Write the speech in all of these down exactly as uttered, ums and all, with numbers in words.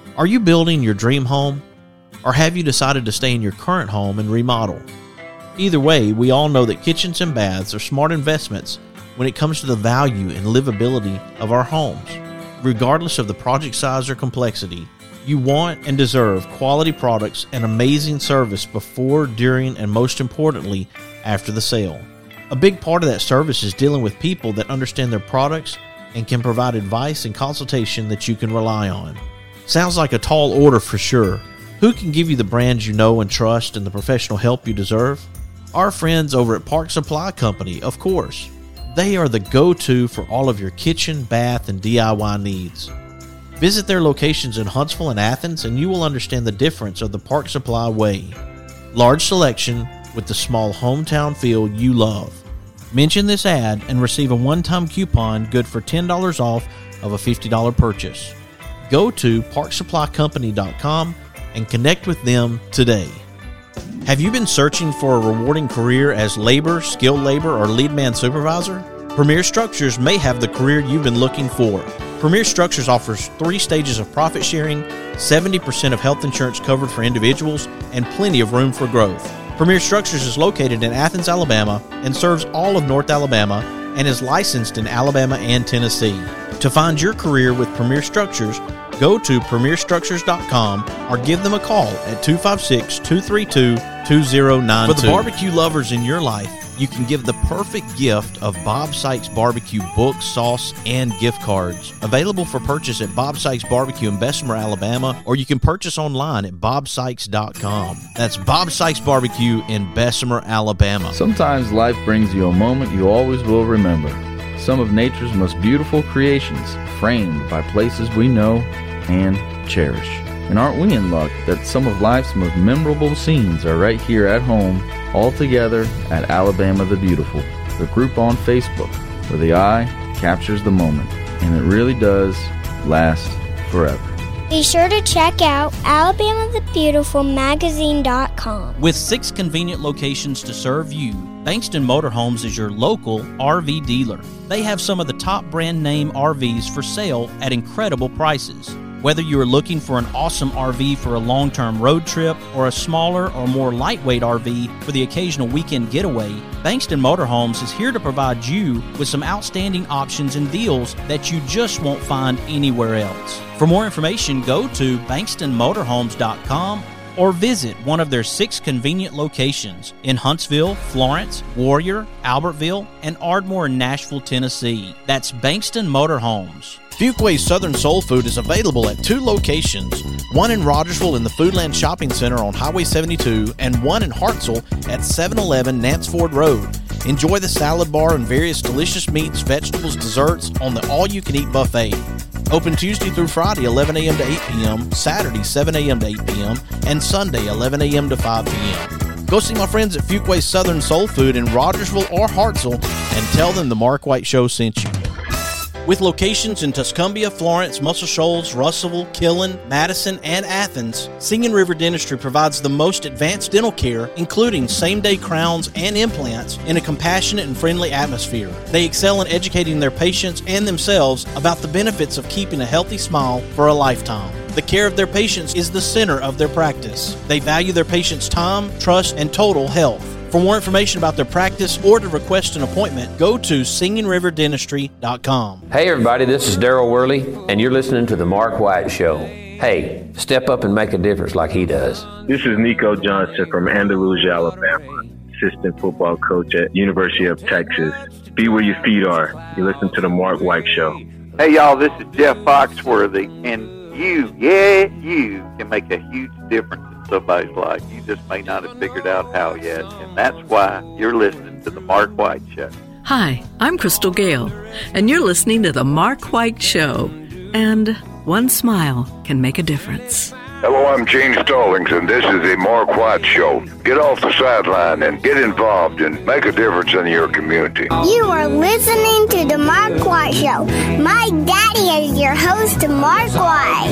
Are you building your dream home? Or have you decided to stay in your current home and remodel? Either way, we all know that kitchens and baths are smart investments when it comes to the value and livability of our homes. Regardless of the project size or complexity, you want and deserve quality products and amazing service before, during, and most importantly, after the sale. A big part of that service is dealing with people that understand their products and can provide advice and consultation that you can rely on. Sounds like a tall order for sure. Who can give you the brands you know and trust and the professional help you deserve? Our friends over at Park Supply Company, of course. They are the go-to for all of your kitchen, bath, and D I Y needs. Visit their locations in Huntsville and Athens and you will understand the difference of the Park Supply way. Large selection with the small hometown feel you love. Mention this ad and receive a one-time coupon good for ten dollars off of a fifty dollars purchase. Go to park supply company dot com and connect with them today. Have you been searching for a rewarding career as labor, skilled labor, or lead man supervisor? Premier Structures may have the career you've been looking for. Premier Structures offers three stages of profit sharing, seventy percent of health insurance covered for individuals, and plenty of room for growth. Premier Structures is located in Athens, Alabama, and serves all of North Alabama, and is licensed in Alabama and Tennessee. To find your career with Premier Structures, go to premier structures dot com or give them a call at two five six, two three two, two zero nine two. For the barbecue lovers in your life, you can give the perfect gift of Bob Sykes Barbecue book, sauce, and gift cards. Available for purchase at Bob Sykes Barbecue in Bessemer, Alabama, or you can purchase online at bob sykes dot com. That's Bob Sykes Barbecue in Bessemer, Alabama. Sometimes life brings you a moment you always will remember. Some of nature's most beautiful creations, framed by places we know and cherish. And aren't we in luck that some of life's most memorable scenes are right here at home, all together at Alabama the Beautiful, the group on Facebook, where the eye captures the moment, and it really does last forever. Be sure to check out alabama the beautiful magazine dot com. With six convenient locations to serve you, Bankston Motorhomes is your local R V dealer. They have some of the top brand name R Vs for sale at incredible prices. Whether you are looking for an awesome R V for a long-term road trip or a smaller or more lightweight R V for the occasional weekend getaway, Bankston Motorhomes is here to provide you with some outstanding options and deals that you just won't find anywhere else. For more information, go to bankston motorhomes dot com or visit one of their six convenient locations in Huntsville, Florence, Warrior, Albertville, and Ardmore in Nashville, Tennessee. That's Bankston Motorhomes. Fuquay's Southern Soul Food is available at two locations, one in Rogersville in the Foodland Shopping Center on Highway seventy-two and one in Hartselle at seven eleven Nance Ford Road. Enjoy the salad bar and various delicious meats, vegetables, desserts on the all-you-can-eat buffet. Open Tuesday through Friday, eleven a.m. to eight p.m., Saturday, seven a.m. to eight p.m., and Sunday, eleven a.m. to five p.m. Go see my friends at Fuquay's Southern Soul Food in Rogersville or Hartselle and tell them the Mark White Show sent you. With locations in Tuscumbia, Florence, Muscle Shoals, Russellville, Killen, Madison, and Athens, Singing River Dentistry provides the most advanced dental care, including same-day crowns and implants, in a compassionate and friendly atmosphere. They excel in educating their patients and themselves about the benefits of keeping a healthy smile for a lifetime. The care of their patients is the center of their practice. They value their patients' time, trust, and total health. For more information about their practice or to request an appointment, go to singing river dentistry dot com. Hey everybody, this is Daryl Worley, and you're listening to The Mark White Show. Hey, step up and make a difference like he does. This is Nico Johnson from Andalusia, Alabama, assistant football coach at University of Texas. Be where your feet are. You listen to The Mark White Show. Hey y'all, this is Jeff Foxworthy, and you, yeah, you can make a huge difference somebody's life. You just may not have figured out how yet, and that's why you're listening to The Mark White Show. Hi, I'm Crystal Gale, and you're listening to The Mark White Show. And one smile can make a difference. Hello, I'm Gene Stallings, and this is The Mark White Show. Get off the sideline and get involved and make a difference in your community. You are listening to The Mark White Show. My daddy is your host, Mark White.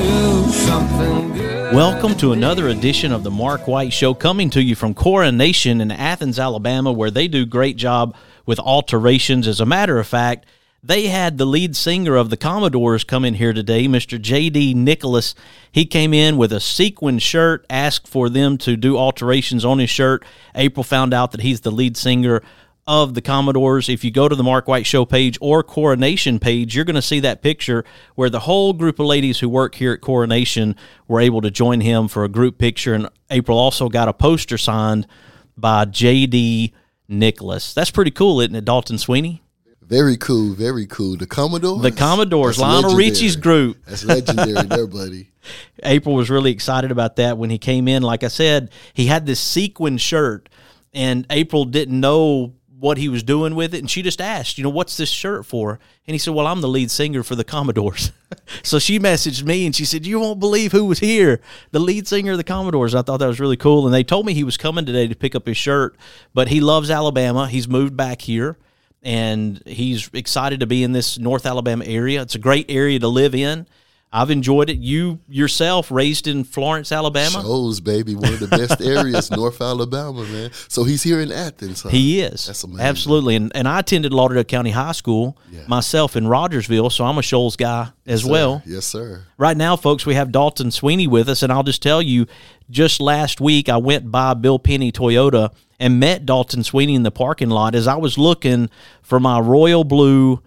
Welcome to another edition of The Mark White Show, coming to you from Coronation in Athens, Alabama, where they do a great job with alterations. As a matter of fact, They had the lead singer of the Commodores come in here today, Mister J D Nicholas. He came in with a sequin shirt, asked for them to do alterations on his shirt. April found out that he's the lead singer of the Commodores. If you go to the Mark White Show page or Coronation page, you're going to see that picture where the whole group of ladies who work here at Coronation were able to join him for a group picture, and April also got a poster signed by J D Nicholas. That's pretty cool, isn't it, Dalton Sweeney? Very cool, very cool. The Commodores? The Commodores, Lionel legendary. Richie's group. That's legendary there, buddy. April was really excited about that when he came in. Like I said, he had this sequin shirt, and April didn't know what he was doing with it, and she just asked, you know, what's this shirt for? And he said, well, I'm the lead singer for the Commodores. So she messaged me, and she said, you won't believe who was here, the lead singer of the Commodores. I thought that was really cool, and they told me he was coming today to pick up his shirt, but he loves Alabama. He's moved back here, and he's excited to be in this North Alabama area. It's a great area to live in. I've enjoyed it. You yourself raised in Florence, Alabama? Shows, baby. One of the best areas, North Alabama, man. So he's here in Athens, huh? He is. That's amazing. Absolutely. And and I attended Lauderdale County High School Yeah. myself in Rogersville, so I'm a Shoals guy as Sir. well. Yes, sir. Right now, folks, we have Dalton Sweeney with us, and I'll just tell you, just last week I went by Bill Penny Toyota and met Dalton Sweeney in the parking lot as I was looking for my royal blue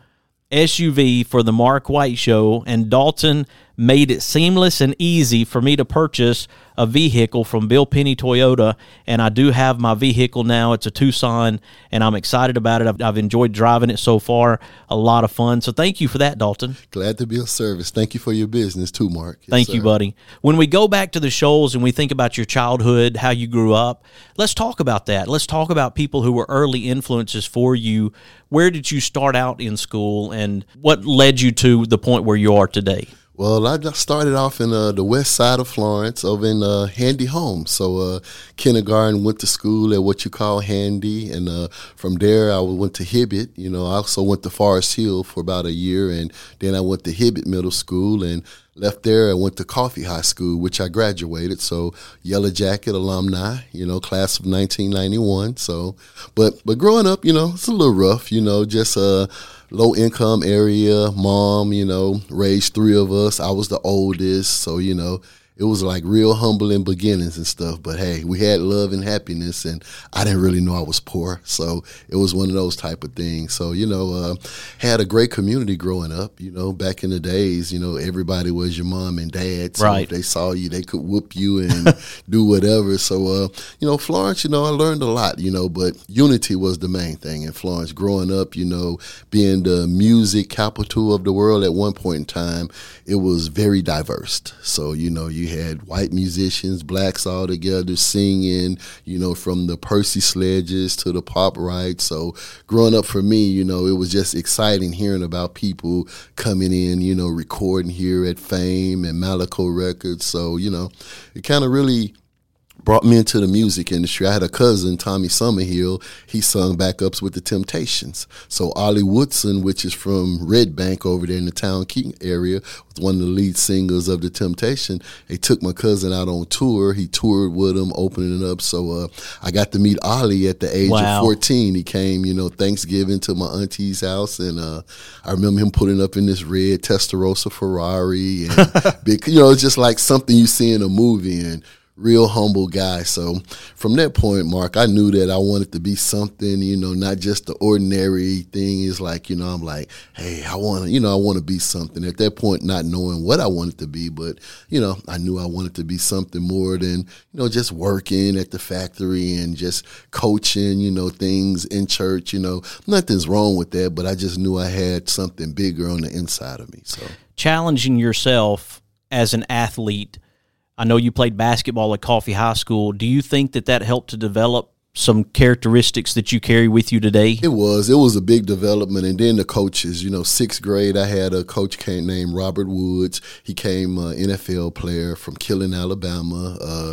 S U V for the Mark White Show, and Dalton made it seamless and easy for me to purchase a vehicle from Bill Penny Toyota, and I do have my vehicle now. It's a Tucson, and I'm excited about it. I've, I've enjoyed driving it so far. A lot of fun. So thank you for that, Dalton. Glad to be of service. Thank you for your business too, Mark. Yes, Thank you, sir. buddy. When we go back to the Shoals and we think about your childhood, how you grew up, let's talk about that. Let's talk about people who were early influences for you. Where did you start out in school, and what led you to the point where you are today? Well, I just started off in uh, the west side of Florence over in uh, Handy Home. So uh, kindergarten, went to school at what you call Handy, and uh, from there I went to Hibbett. You know, I also went to Forest Hill for about a year, and then I went to Hibbett Middle School, and left there. I went to Coffee High School, which I graduated. So Yellow Jacket alumni, you know, class of nineteen ninety-one. So, but but growing up, you know, it's a little rough, you know, just a low income area. Mom, you know, raised three of us. I was the oldest, so you know, it was like real humbling beginnings and stuff. But hey, we had love and happiness, and I didn't really know I was poor, so it was one of those type of things. So you know, uh, had a great community growing up. You know, back in the days, you know, everybody was your mom and dad. So Right. if they saw you, they could whoop you and do whatever. So uh, you know, Florence, you know, I learned a lot. You know, but unity was the main thing in Florence. Growing up, you know, being the music capital of the world at one point in time, it was very diverse. So you know, you had white musicians, blacks all together singing, you know, from the Percy Sledges to the Pop Rights. So growing up for me, you know, it was just exciting hearing about people coming in, you know, recording here at Fame and Malaco Records. So, you know, it kind of really brought me into the music industry. I had a cousin, Tommy Summerhill. He sung backups with the Temptations. So Ollie Woodson, which is from Red Bank over there in the Town King area, was one of the lead singers of the Temptation. They took my cousin out on tour. He toured with them, opening it up. So uh, I got to meet Ollie at the age Wow. of fourteen. He came, you know, Thanksgiving to my auntie's house, and uh, I remember him putting up in this red Testarossa Ferrari, and big, you know, it's just like something you see in a movie. And real humble guy. So from that point, Mark, I knew that I wanted to be something, you know, not just the ordinary thing. Is like, you know, I'm like, hey, I want to, you know, I want to be something. At that point, not knowing what I wanted to be, but, you know, I knew I wanted to be something more than, you know, just working at the factory and just coaching, you know, things in church. You know, nothing's wrong with that, but I just knew I had something bigger on the inside of me. So Challenging yourself as an athlete. I know you played basketball at Coffee High School. Do you think that that helped to develop some characteristics that you carry with you today? It was. It was a big development. And then the coaches, you know, sixth grade, I had a coach came, named Robert Woods. He came uh, N F L player from Killen, Alabama. Uh,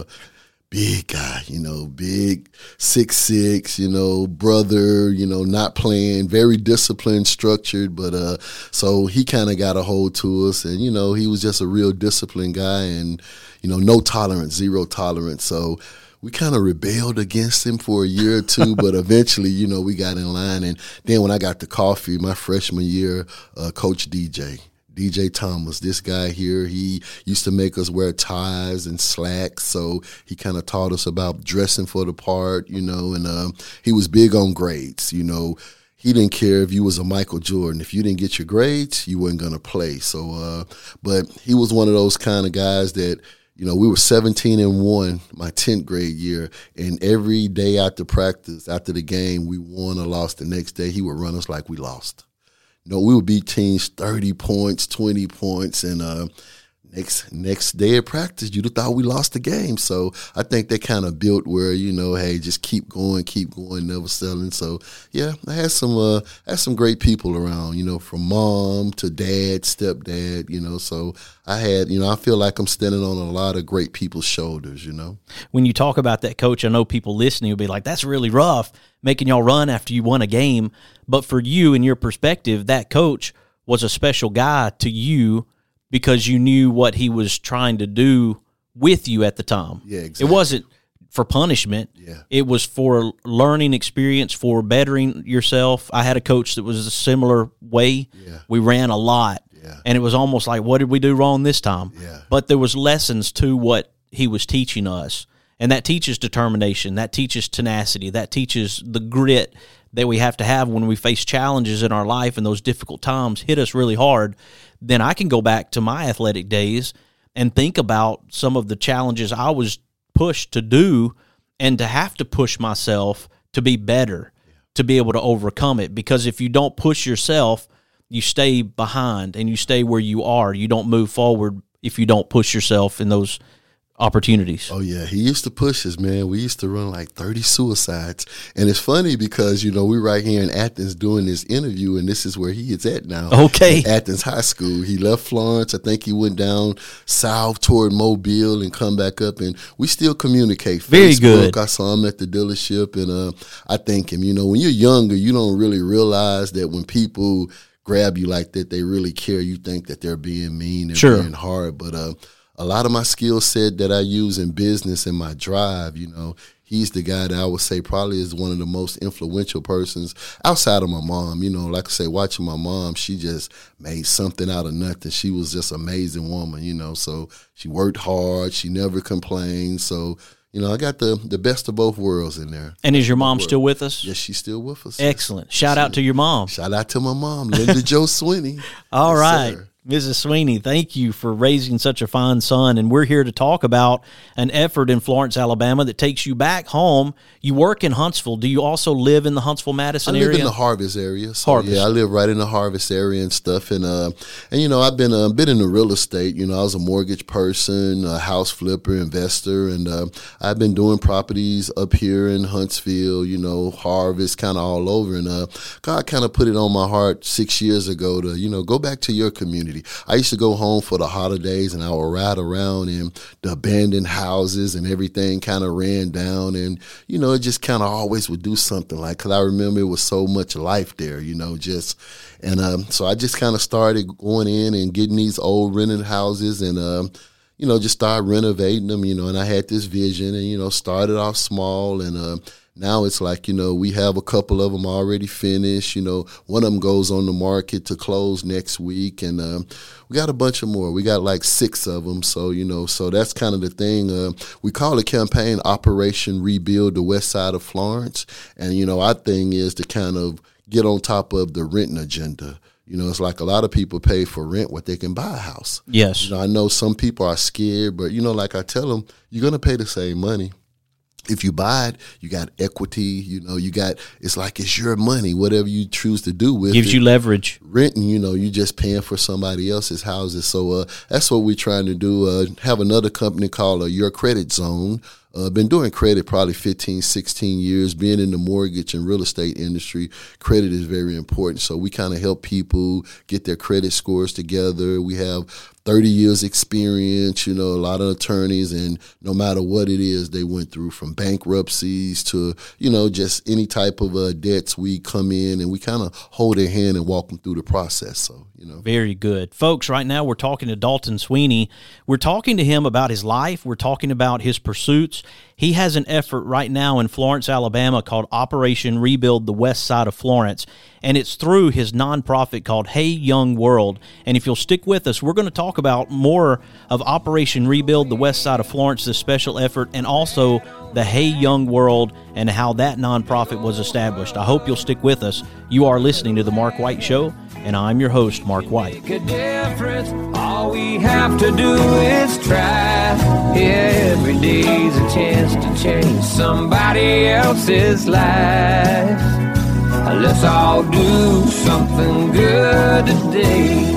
big guy, you know, big, six six, you know, brother, you know, not playing, very disciplined, structured. But uh, so he kind of got a hold to us. And, you know, he was just a real disciplined guy and, you know, no tolerance, zero tolerance. So we kind of rebelled against him for a year or two, but eventually, you know, we got in line. And then when I got to Coffee, my freshman year, uh, Coach D J, D J Thomas, this guy here, he used to make us wear ties and slacks, so he kind of taught us about dressing for the part, you know, and um, he was big on grades, you know. He didn't care if you was a Michael Jordan. If you didn't get your grades, you weren't going to play. So, uh, but he was one of those kind of guys that, you know, we were seventeen and one my tenth grade year, and every day after practice, after the game, we won or lost the next day, he would run us like we lost. You know, we would beat teams thirty points, twenty points, and uh, next next day of practice, you'd have thought we lost the game. So I think they kind of built where, you know, hey, just keep going, keep going, never selling. So, yeah, I had some uh, I had some great people around, you know, from mom to dad, stepdad, you know. So I had, you know, I feel like I'm standing on a lot of great people's shoulders, you know. When you talk about that, Coach, I know people listening will be like, that's really rough, making y'all run after you won a game. But for you and your perspective, that coach was a special guy to you because you knew what he was trying to do with you at the time. Yeah, exactly. It wasn't for punishment. Yeah. It was for learning experience, for bettering yourself. I had a coach that was a similar way. Yeah. We ran a lot. Yeah. And it was almost like, what did we do wrong this time? Yeah. But there was lessons to what he was teaching us. And that teaches determination. That teaches tenacity. That teaches the grit that we have to have when we face challenges in our life and those difficult times hit us really hard. Then I can go back to my athletic days and think about some of the challenges I was pushed to do and to have to push myself to be better, to be able to overcome it. Because if you don't push yourself, you stay behind and you stay where you are. You don't move forward if you don't push yourself in those opportunities. Oh, yeah. He used to push us, man. We used to run like thirty suicides. And it's funny because, you know, we're right here in Athens doing this interview, and this is where he is at now. Okay. At Athens High School. He left Florence. I think he went down south toward Mobile and come back up, and we still communicate. Very Facebook, good. I saw him at the dealership, and uh, I thank him. You know, when you're younger, you don't really realize that when people grab you like that, they really care. You think that they're being mean and Sure. being hard, but uh, a lot of my skill set that I use in business and my drive, you know, he's the guy that I would say probably is one of the most influential persons outside of my mom. You know, like I say, watching my mom, she just made something out of nothing. She was just an amazing woman, you know, so she worked hard. She never complained. So, you know, I got the, the best of both worlds in there. And is your mom still with us? Yes, she's still with us. Excellent. Shout out to your mom. Shout out to my mom, Linda Jo Sweeney. All Yes, right. sir. Missus Sweeney, thank you for raising such a fine son. And we're here to talk about an effort in Florence, Alabama that takes you back home. You work in Huntsville. Do you also live in the Huntsville-Madison I live area? in the Harvest area. So, Harvest. Yeah, I live right in the Harvest area and stuff. And, uh, and you know, I've been a bit in the real estate. You know, I was a mortgage person, a house flipper, investor. And uh, I've been doing properties up here in Huntsville, you know, Harvest, kind of all over. And uh, God kind of put it on my heart six years ago to, you know, go back to your community. I used to go home for the holidays, and I would ride around in the abandoned houses, and everything kind of ran down. And, you know, it just kind of always would do something like, because I remember it was so much life there, you know, just, and um, so I just kind of started going in and getting these old rented houses and, um, you know, just started renovating them, you know, and I had this vision and, you know, started off small and, uh, now it's like, you know, we have a couple of them already finished. You know, one of them goes on the market to close next week. And um, we got a bunch of more. We got like six of them. So, you know, so that's kind of the thing. Uh, we call the campaign Operation Rebuild the West Side of Florence. And, you know, our thing is to kind of get on top of the renting agenda. You know, it's like a lot of people pay for rent what they can buy a house. Yes. You know, I know some people are scared, but, you know, like I tell them, you're going to pay the same money. If you buy it, you got equity, you know, you got, it's like it's your money, whatever you choose to do with it. Gives you leverage. Renting, you know, you just paying for somebody else's houses. So uh, that's what we're trying to do. Uh, have another company called uh, Your Credit Zone. Uh, been doing credit probably fifteen, sixteen years. Being in the mortgage and real estate industry, credit is very important. So we kind of help people get their credit scores together. We have thirty years experience, you know, a lot of attorneys, and no matter what it is they went through, from bankruptcies to, you know, just any type of uh, debts, we come in and we kind of hold their hand and walk them through the process. So, you know. Very good. Folks, right now we're talking to Dalton Sweeney. We're talking to him about his life. We're talking about his pursuits. He has an effort right now in Florence, Alabama called Operation Rebuild the West Side of Florence, and it's through his nonprofit called Hey Young World. And if you'll stick with us, we're going to talk about more of Operation Rebuild the West Side of Florence, this special effort, and also the Hey Young World and how that nonprofit was established. I hope you'll stick with us. You are listening to The Mark White Show, and I'm your host, Mark White. Make a difference. All we have to do is try. Yeah, every day's a chance to change somebody else's life. Let's all do something good today.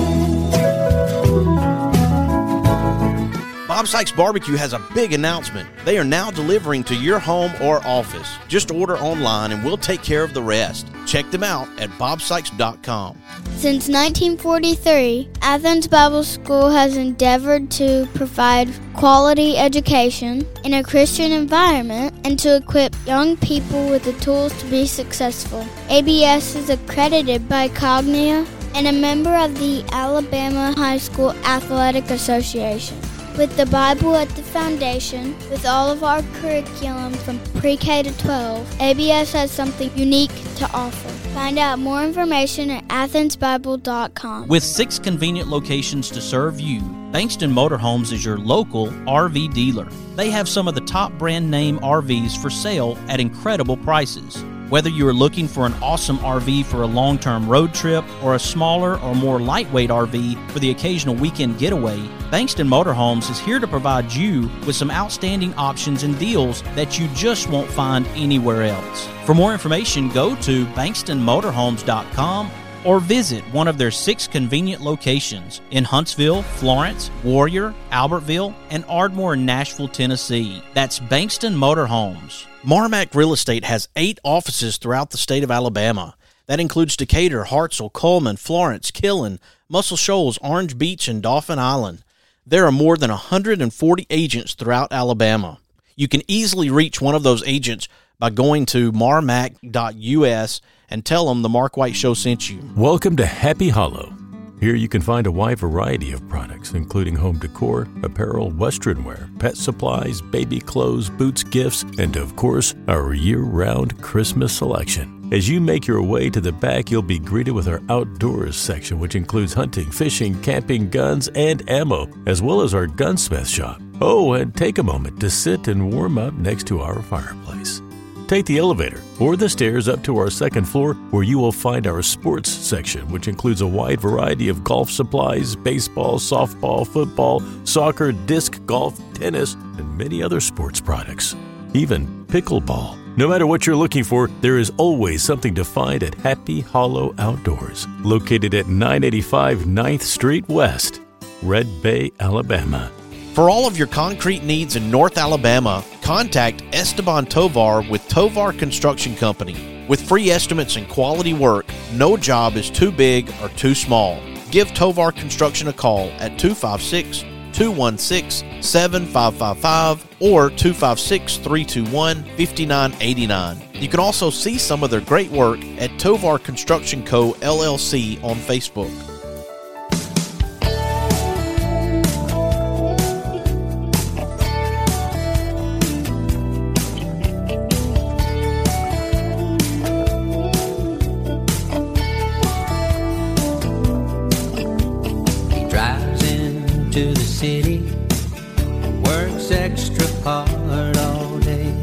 Bob Sykes Barbecue has a big announcement. They are now delivering to your home or office. Just order online and we'll take care of the rest. Check them out at bob sykes dot com. Since nineteen forty-three, Athens Bible School has endeavored to provide quality education in a Christian environment and to equip young people with the tools to be successful. A B S is accredited by Cognia and a member of the Alabama High School Athletic Association. With the Bible at the foundation, with all of our curriculum from pre-K to twelve, A B S has something unique to offer. Find out more information at athens bible dot com. With six convenient locations to serve you, Bankston Motorhomes is your local R V dealer. They have some of the top brand name R Vs for sale at incredible prices. Whether you are looking for an awesome R V for a long-term road trip or a smaller or more lightweight R V for the occasional weekend getaway, Bankston Motorhomes is here to provide you with some outstanding options and deals that you just won't find anywhere else. For more information, go to bankston motorhomes dot com or visit one of their six convenient locations in Huntsville, Florence, Warrior, Albertville, and Ardmore in Nashville, Tennessee. That's Bankston Motorhomes. Marmac Real Estate has eight offices throughout the state of Alabama. That includes Decatur, Hartselle, Coleman, Florence, Killen, Muscle Shoals, Orange Beach, and Dauphin Island. There are more than one hundred forty agents throughout Alabama. You can easily reach one of those agents by going to marmac dot u s and tell them the Mark White Show sent you. Welcome to Happy Hollow. Here you can find a wide variety of products, including home decor, apparel, western wear, pet supplies, baby clothes, boots, gifts, and of course, our year-round Christmas selection. As you make your way to the back, you'll be greeted with our outdoors section, which includes hunting, fishing, camping, guns, and ammo, as well as our gunsmith shop. Oh, and take a moment to sit and warm up next to our fireplace. Take the elevator or the stairs up to our second floor where you will find our sports section, which includes a wide variety of golf supplies, baseball, softball, football, soccer, disc golf, tennis, and many other sports products. Even pickleball. No matter what you're looking for, there is always something to find at Happy Hollow Outdoors, located at nine eighty-five ninth Street West, Red Bay, Alabama. For all of your concrete needs in North Alabama, contact Esteban Tovar with Tovar Construction Company. With free estimates and quality work, no job is too big or too small. Give Tovar Construction a call at two five six, two one six, seven five five five or two five six, three two one, five nine eight nine. You can also see some of their great work at Tovar Construction Co. L L C on Facebook. To the city, works extra hard all day,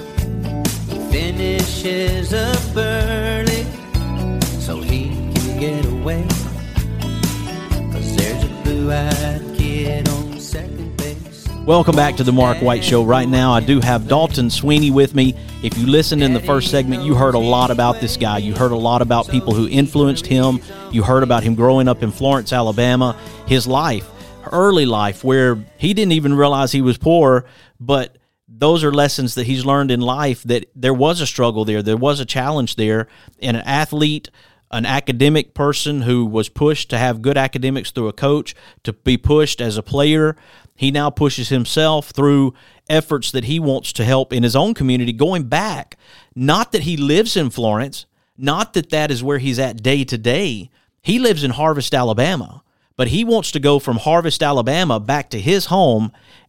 finishes up early so he can get away, 'cause there's a blue-eyed kid on second base. Welcome back to the Mark White Show. Right now I do have Dalton Sweeney with me. If you listened in the first segment, you heard a lot about this guy. You heard a lot about people who influenced him. You heard about him growing up in Florence, Alabama, his life. Early life where he didn't even realize he was poor, but those are lessons that he's learned in life, that there was a struggle there, there was a challenge there, and an athlete, an academic person who was pushed to have good academics through a coach, to be pushed as a player. He now pushes himself through efforts that he wants to help in his own community, going back. Not that he lives in Florence, not that that is where he's at day to day. He lives in Harvest, Alabama. But he wants to go from Harvest, Alabama, back to his home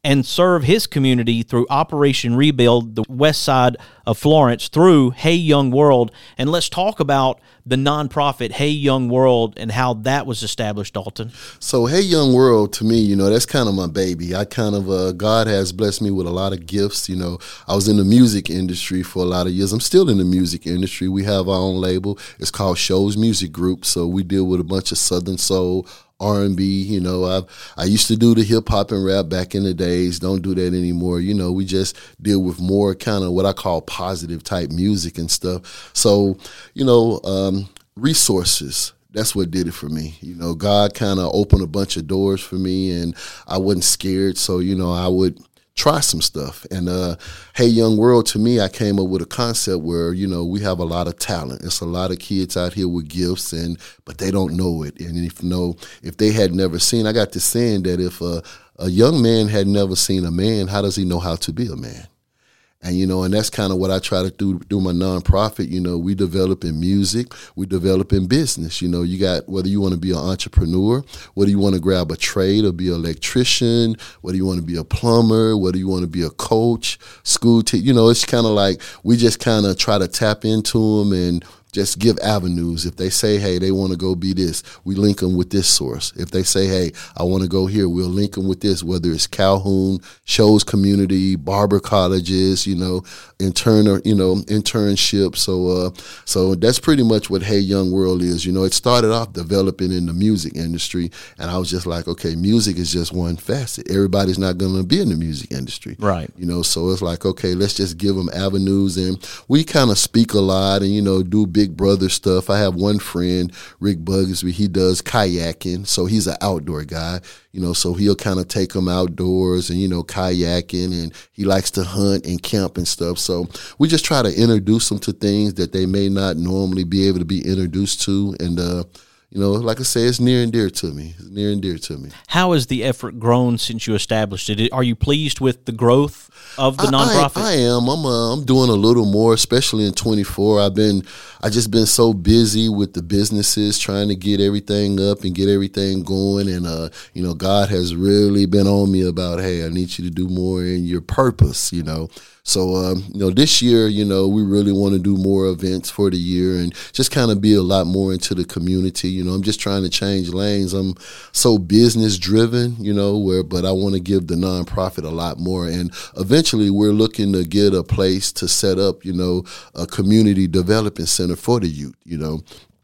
and serve his community through Operation Rebuild, the west side of Florence, through Hey Young World. And let's talk about the nonprofit Hey Young World and how that was established, Dalton. So Hey Young World, to me, you know, that's kind of my baby. I kind of, uh, God has blessed me with a lot of gifts. You know, I was in the music industry for a lot of years. I'm still in the music industry. We have our own label. It's called Shows Music Group. So we deal with a bunch of Southern soul, R and B, you know, I I used to do the hip hop and rap back in the days. Don't do that anymore. You know, we just deal with more kind of what I call positive type music and stuff. So, you know, um, resources. That's what did it for me. You know, God kind of opened a bunch of doors for me, and I wasn't scared. So, you know, I would try some stuff. And uh, Hey Young World, to me, I came up with a concept where, you know, we have a lot of talent. There's a lot of kids out here with gifts, and but they don't know it. And if you know, if they had never seen, I got this saying that if a, a young man had never seen a man, how does he know how to be a man? And, you know, and that's kind of what I try to do through my nonprofit. You know, we develop in music, we develop in business. You know, you got, whether you want to be an entrepreneur, whether you want to grab a trade or be an electrician, whether you want to be a plumber, whether you want to be a coach, school teacher, you know, it's kind of like we just kind of try to tap into them and just give avenues. If they say, hey, they want to go be this, we link them with this source. If they say, hey, I want to go here, we'll link them with this, whether it's Calhoun, Shows Community, Barber Colleges, you know, intern, you know, internship. So, uh, so that's pretty much what Hey Young World is. You know, it started off developing in the music industry, and I was just like, okay, music is just one facet. Everybody's not going to be in the music industry. Right. You know, so it's like, okay, let's just give them avenues, and we kind of speak a lot and, you know, do big Big Brother stuff. I have one friend, Rick Bugsby, he does kayaking, so he's an outdoor guy, you know, so he'll kind of take them outdoors and, you know, kayaking, and he likes to hunt and camp and stuff. So we just try to introduce them to things that they may not normally be able to be introduced to. And, uh, you know, like I say, it's near and dear to me. It's near and dear to me. How has the effort grown since you established it? Are you pleased with the growth of the nonprofit? I, I am. I'm. Uh, I'm doing a little more, especially in twenty-four. I've been. I just been so busy with the businesses, trying to get everything up and get everything going. And uh, you know, God has really been on me about, hey, I need you to do more in your purpose. You know. So, um, you know, this year, you know, we really want to do more events for the year and just kind of be a lot more into the community. You know, I'm just trying to change lanes. I'm so business driven, you know, where, but I want to give the nonprofit a lot more. And eventually we're looking to get a place to set up, you know, a community development center for the youth, you know.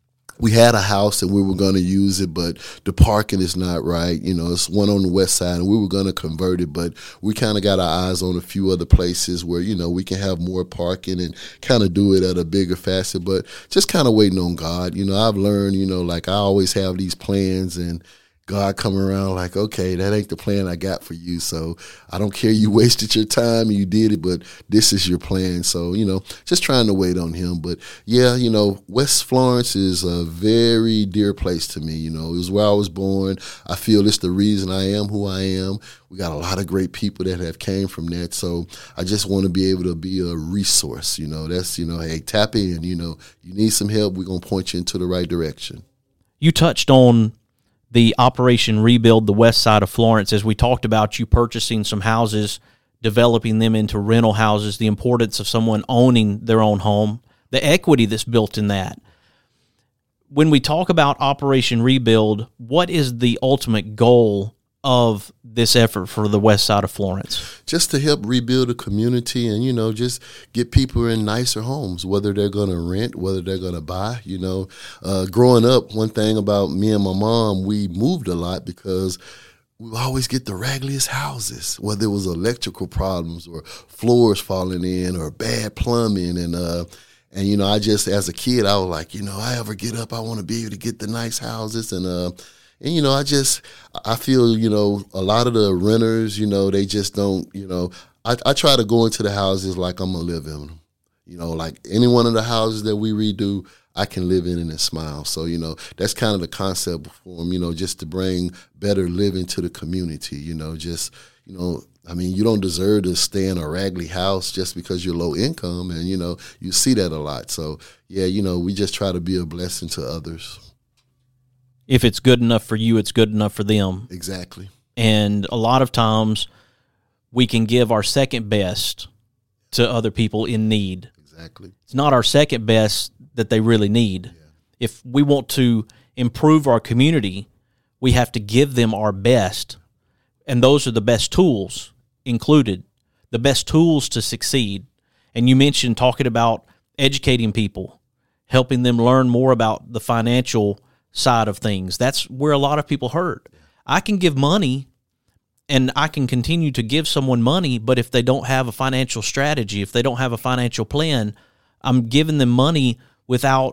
We had a house and we were going to use it, but the parking is not right. You know, it's one on the west side and we were going to convert it, but we kind of got our eyes on a few other places where, you know, we can have more parking and kind of do it at a bigger facet, but just kind of waiting on God. You know, I've learned, you know, like I always have these plans and God come around like, okay, that ain't the plan I got for you. So I don't care you wasted your time and you did it, but this is your plan. So, you know, just trying to wait on him. But yeah, you know, West Florence is a very dear place to me. You know, it was where I was born. I feel it's the reason I am who I am. We got a lot of great people that have came from that. So I just want to be able to be a resource. You know, that's, you know, hey, tap in, you know, you need some help. We're going to point you into the right direction. You touched on the Operation Rebuild, the west side of Florence, as we talked about you purchasing some houses, developing them into rental houses, the importance of someone owning their own home, the equity that's built in that. When we talk about Operation Rebuild, what is the ultimate goal of this effort for the west side of Florence? Just to help rebuild a community and, you know, just get people in nicer homes, whether they're going to rent, whether they're going to buy. You know, uh, growing up, one thing about me and my mom, we moved a lot because we always get the raggliest houses, whether it was electrical problems or floors falling in or bad plumbing. And, uh, and you know, I just, as a kid, I was like, you know, I ever get up, I want to be able to get the nice houses. And, uh, And, you know, I just, I feel, you know, a lot of the renters, you know, they just don't, you know, I, I try to go into the houses like I'm going to live in them. You know, like any one of the houses that we redo, I can live in and smile. So, you know, that's kind of the concept for them, you know, just to bring better living to the community, you know, just, you know, I mean, you don't deserve to stay in a raggedy house just because you're low income. And, you know, you see that a lot. So, yeah, you know, we just try to be a blessing to others. If it's good enough for you, it's good enough for them. Exactly. And a lot of times we can give our second best to other people in need. Exactly. It's not our second best that they really need. Yeah. If we want to improve our community, we have to give them our best, and those are the best tools included, the best tools to succeed. And you mentioned talking about educating people, helping them learn more about the financial side of things. That's where a lot of people hurt. I can give money and I can continue to give someone money, but if they don't have a financial strategy, if they don't have a financial plan, I'm giving them money without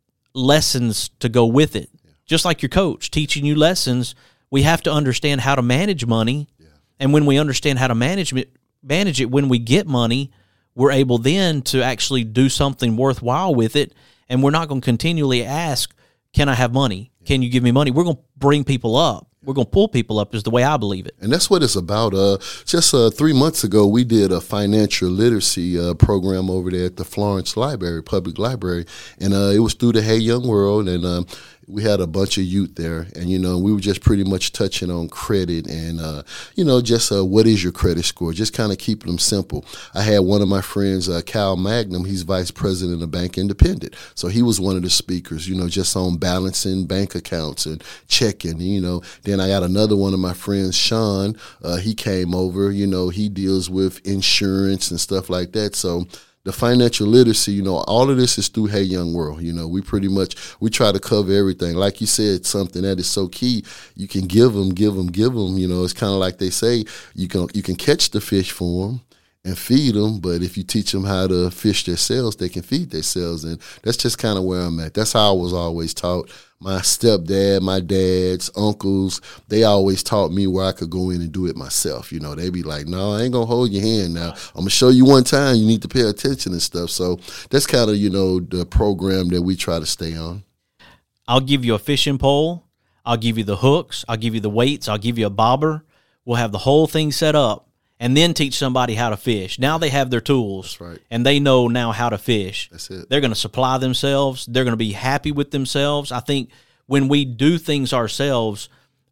lessons to go with it. Yeah. Just like your coach teaching you lessons, we have to understand how to manage money. Yeah. And when we understand how to manage it, manage it, when we get money, we're able then to actually do something worthwhile with it. And we're not going to continually ask, can I have money? Yeah. Can you give me money? We're going to bring people up. We're going to pull people up is the way I believe it. And that's what it's about. Uh, just uh, three months ago, we did a financial literacy uh, program over there at the Florence Library, Public Library. And uh, it was through the Hey Young World. And um, we had a bunch of youth there. And, you know, we were just pretty much touching on credit and, uh, you know, just uh, what is your credit score? Just kind of keeping them simple. I had one of my friends, uh, Cal Magnum. He's vice president of Bank Independent. So he was one of the speakers, you know, just on balancing bank accounts and checking, you know. Then I got another one of my friends, Sean. Uh, he came over. You know, he deals with insurance and stuff like that. So the financial literacy, you know, all of this is through Hey Young World. You know, we pretty much, we try to cover everything. Like you said, something that is so key. You can give them, give them, give them. You know, it's kind of like they say, you can you can catch the fish for them and feed them, but if you teach them how to fish themselves, they can feed themselves. And that's just kind of where I'm at. That's how I was always taught. My stepdad, my dads, uncles, they always taught me where I could go in and do it myself. You know, they be like, no, I ain't going to hold your hand now. I'm going to show you one time. You need to pay attention and stuff. So that's kind of, you know, the program that we try to stay on. I'll give you a fishing pole. I'll give you the hooks. I'll give you the weights. I'll give you a bobber. We'll have the whole thing set up. And then teach somebody how to fish. Now they have their tools. That's right. And they know now how to fish. That's it. They're going to supply themselves. They're going to be happy with themselves. I think when we do things ourselves,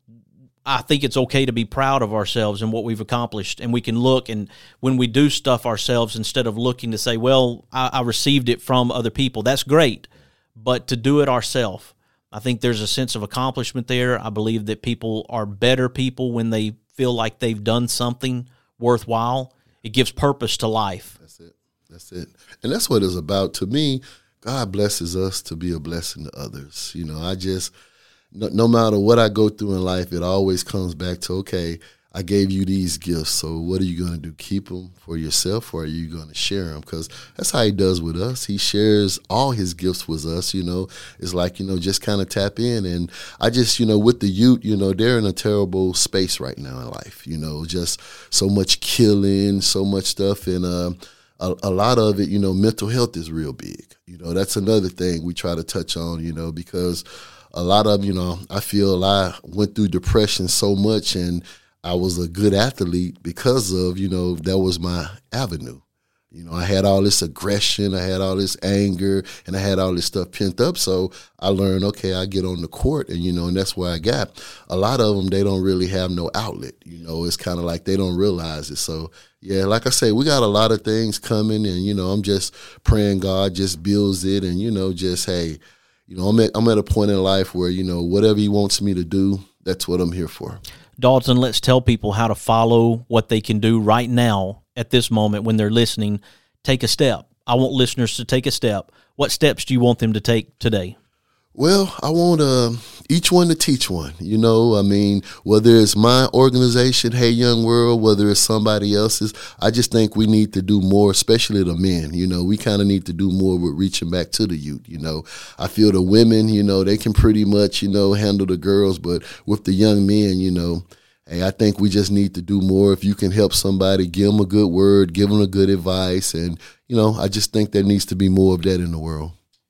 I think it's okay to be proud of ourselves and what we've accomplished. And we can look, and when we do stuff ourselves, instead of looking to say, well, I, I received it from other people, that's great. But to do it ourselves, I think there's a sense of accomplishment there. I believe that people are better people when they feel like they've done something worthwhile. It gives purpose to life. That's it. That's it. And that's what it's about. To me, God blesses us to be a blessing to others. You know, I just, no, no matter what I go through in life, it always comes back to, okay, I gave you these gifts, so what are you going to do? Keep them for yourself, or are you going to share them? Because that's how he does with us. He shares all his gifts with us, you know. It's like, you know, just kind of tap in. And I just, you know, with the youth, you know, they're in a terrible space right now in life, you know, just so much killing, so much stuff. And uh, a, a lot of it, you know, mental health is real big. You know, that's another thing we try to touch on, you know, because a lot of, you know, I feel I went through depression so much, and I was a good athlete because of, you know, that was my avenue. You know, I had all this aggression, I had all this anger, and I had all this stuff pent up. So I learned, okay, I get on the court, and, you know, and that's where I got. A lot of them, they don't really have no outlet. You know, it's kind of like they don't realize it. So, yeah, like I say, we got a lot of things coming, and, you know, I'm just praying God just builds it, and, you know, just, hey, you know, I'm at, I'm at a point in life where, you know, whatever he wants me to do, that's what I'm here for. Dalton, let's tell people how to follow what they can do right now at this moment when they're listening. Take a step. I want listeners to take a step. What steps do you want them to take today? Well, I want uh, each one to teach one. You know, I mean, whether it's my organization, Hey Young World, whether it's somebody else's, I just think we need to do more, especially the men. You know, we kind of need to do more with reaching back to the youth. You know, I feel the women, you know, they can pretty much, you know, handle the girls, but with the young men, you know, hey, I think we just need to do more. If you can help somebody, give them a good word, give them a good advice. And, you know, I just think there needs to be more of that in the world.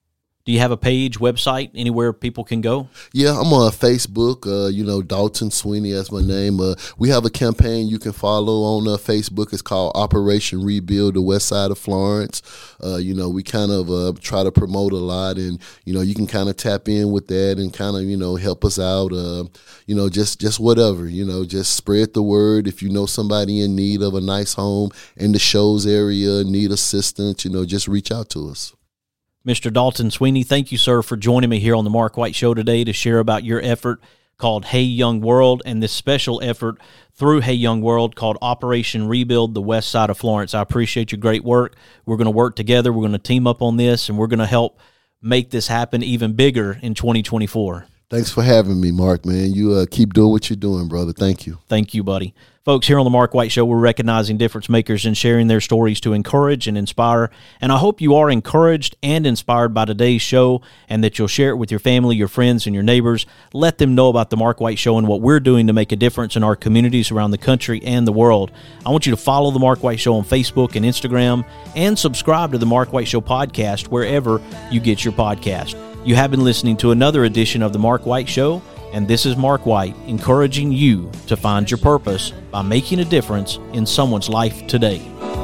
Do you have a page, website, anywhere people can go? Yeah, I'm on Facebook. Uh, you know, Dalton Sweeney, that's my name. Uh, we have a campaign you can follow on uh, Facebook. It's called Operation Rebuild the West Side of Florence. Uh, you know, we kind of uh, try to promote a lot, and you know, you can kind of tap in with that and kind of you know help us out. Uh, you know, just just whatever. You know, just spread the word. If you know somebody in need of a nice home in the Shows area, need assistance, you know, just reach out to us. Mister Dalton Sweeney, thank you, sir, for joining me here on the Mark White Show today to share about your effort called Hey Young World and this special effort through Hey Young World called Operation Rebuild the West Side of Florence. I appreciate your great work. We're going to work together. We're going to team up on this, and we're going to help make this happen even bigger in twenty twenty-four. Thanks for having me, Mark, man. You uh, keep doing what you're doing, brother. Thank you. Thank you, buddy. Folks, here on the Mark White Show, we're recognizing difference makers and sharing their stories to encourage and inspire. And I hope you are encouraged and inspired by today's show and that you'll share it with your family, your friends, and your neighbors. Let them know about the Mark White Show and what we're doing to make a difference in our communities around the country and the world. I want you to follow the Mark White Show on Facebook and Instagram and subscribe to the Mark White Show podcast wherever you get your podcast. You have been listening to another edition of the Mark White Show, and this is Mark White encouraging you to find your purpose by making a difference in someone's life today.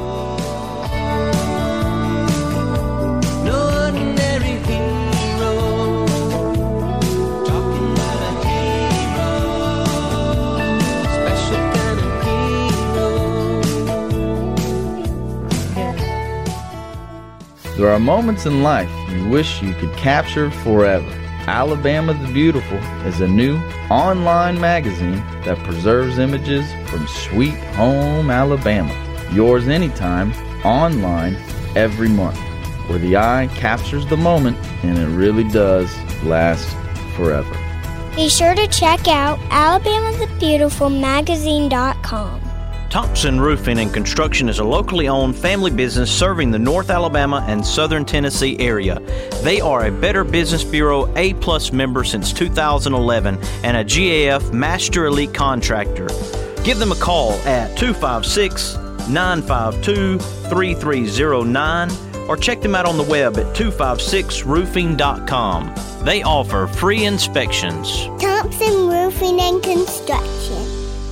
There are moments in life you wish you could capture forever. Alabama the Beautiful is a new online magazine that preserves images from sweet home Alabama. Yours anytime, online, every month, where the eye captures the moment and it really does last forever. Be sure to check out alabama the beautiful magazine dot com. Thompson Roofing and Construction is a locally owned family business serving the North Alabama and Southern Tennessee area. They are a Better Business Bureau A-plus member since two thousand eleven and a G A F Master Elite Contractor. Give them a call at two five six, nine five two, three three zero nine or check them out on the web at two five six roofing dot com. They offer free inspections. Thompson Roofing and Construction.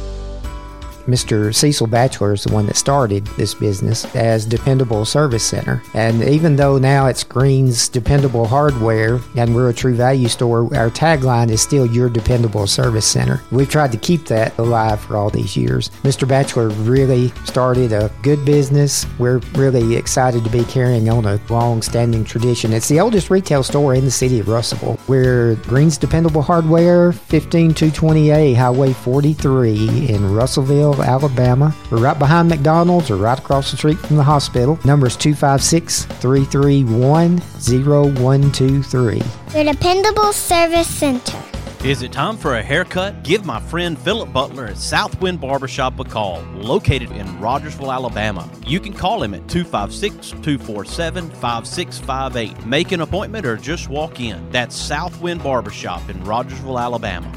Mister Cecil Batchelor is the one that started this business as Dependable Service Center. And even though now it's Green's Dependable Hardware and we're a True Value store, our tagline is still Your Dependable Service Center. We've tried to keep that alive for all these years. Mister Batchelor really started a good business. We're really excited to be carrying on a long-standing tradition. It's the oldest retail store in the city of Russellville. We're Green's Dependable Hardware, fifteen two twenty A Highway forty-three in Russellville, Alabama. We're right behind McDonald's or right across the street from the hospital. Number is two five six, three three one, zero one two three. Your Dependable Service Center. Is it time for a haircut? Give my friend Philip Butler at Southwind Barbershop a call, located in Rogersville, Alabama. You can call him at two five six, two four seven, five six five eight. Make an appointment or just walk in. That's Southwind Barbershop in Rogersville, Alabama.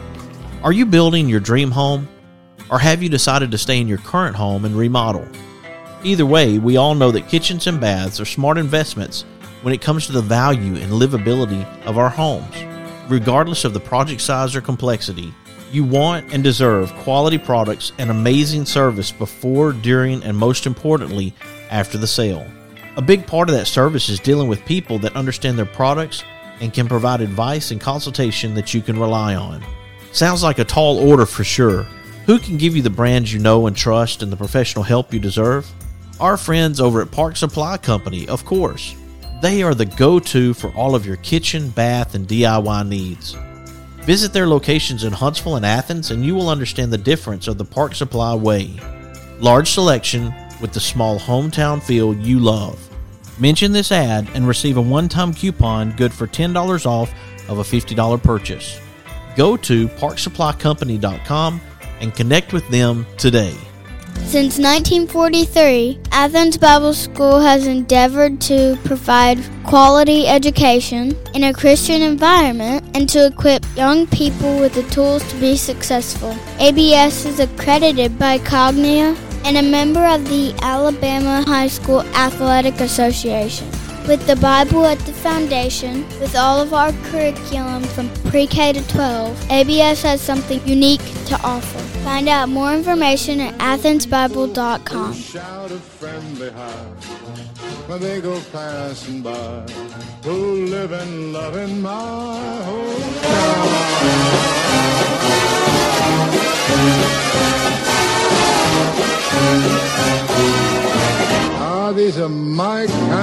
Are you building your dream home? Or have you decided to stay in your current home and remodel? Either way, we all know that kitchens and baths are smart investments when it comes to the value and livability of our homes. Regardless of the project size or complexity, you want and deserve quality products and amazing service before, during, and most importantly, after the sale. A big part of that service is dealing with people that understand their products and can provide advice and consultation that you can rely on. Sounds like a tall order for sure. Who can give you the brands you know and trust and the professional help you deserve? Our friends over at Park Supply Company, of course. They are the go-to for all of your kitchen, bath, and D I Y needs. Visit their locations in Huntsville and Athens and you will understand the difference of the Park Supply way. Large selection with the small hometown feel you love. Mention this ad and receive a one-time coupon good for ten dollars off of a fifty dollars purchase. Go to park supply company dot com and connect with them today. Since nineteen forty-three, Athens Bible School has endeavored to provide quality education in a Christian environment and to equip young people with the tools to be successful. A B S is accredited by Cognia and a member of the Alabama High School Athletic Association. With the Bible at the foundation, with all of our curriculum from pre-K to twelve, A B S has something unique to offer. Find out more information at athens bible dot com. Shout a friendly hi when they go passing by, who live and love in my hometown. Ah, these are my kind